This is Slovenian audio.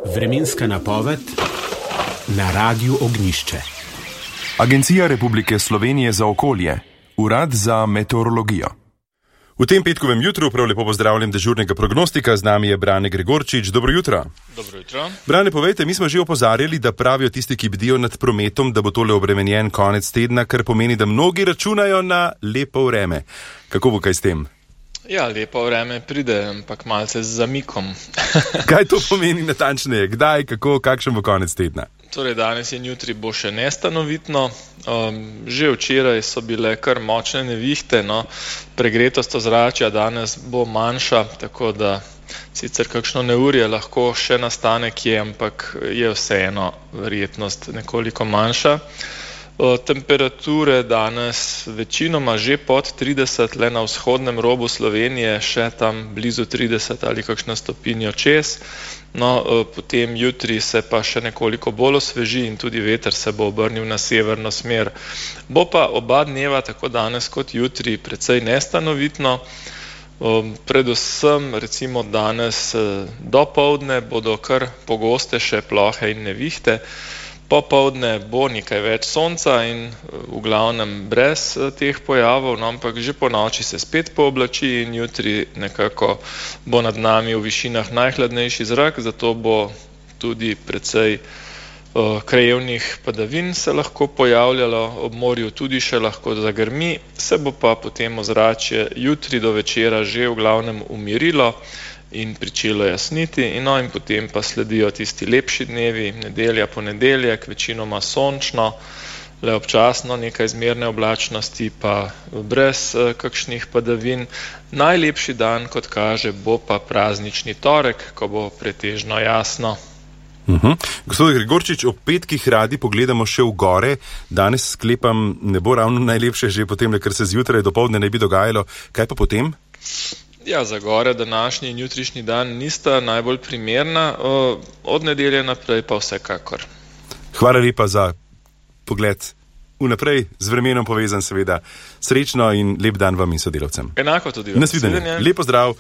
Vremenska napoved na Radiu Ognjišče. Agencija Republike Slovenije za okolje, Urad za meteorologijo. V tem petkovem jutru prav lepo pozdravljam dežurnega prognostika, z nami je Brane Gregorčič. Dobro jutro. Dobro jutro. Brane, povejte, mi smo že opozarjali, da pravijo tisti, ki bdijo nad prometom, da bo tole obremenjen konec tedna, kar pomeni, da mnogi računajo na lepo vreme. Kako bo kaj s tem? Ja, lepo vreme pride, ampak malce z zamikom. Kaj to pomeni natančneje? Kdaj, kako, kakšen bo konec tedna? Torej, danes in jutri bo še nestanovitno. Že včeraj so bile kar močne nevihte, pregretost ozračja danes bo manjša, tako da sicer kakšno neurje lahko še nastane kje, ampak je vseeno verjetnost nekoliko manjša. Temperature danes večinoma že pod 30, le na vzhodnem robu Slovenije, še tam blizu 30 ali kakšno stopinjo čez. Potem jutri se pa še nekoliko bolj osveži in tudi veter se bo obrnil na severno smer. Bo pa oba dneva, tako danes kot jutri, precej nestanovitno. Predvsem recimo danes dopoldne bodo kar pogoste še plohe in nevihte. Popoldne bo nekaj več sonca in v glavnem brez teh pojavov, ampak že po noči se spet pooblači in jutri nekako bo nad nami v višinah najhladnejši zrak, zato bo tudi precej krajevnih padavin se lahko pojavljalo, ob morju tudi še lahko zagrmi, se bo pa potem ozračje jutri do večera že v glavnem umirilo in pričelo jasniti, in potem pa sledijo tisti lepši dnevi, nedelja, ponedeljek, večinoma sončno, le občasno nekaj zmerne oblačnosti, pa brez kakšnih padavin. Najlepši dan, kot kaže, bo pa praznični torek, ko bo pretežno jasno. Gospod Gregorčič, ob petkih radi pogledamo še v gore. Danes sklepam, ne bo ravno najlepše že potem, ker se zjutraj dopoldne ne bi dogajalo. Kaj pa potem? Ja, za gore današnji in jutrišnji dan nista najbolj primerna, od nedelje naprej pa vsekakor. Hvala lepa za pogled vnaprej, z vremenom povezan seveda. Srečno in lep dan vam in sodelavcem. Enako tudi vam. Nasvidenje. Lep pozdrav.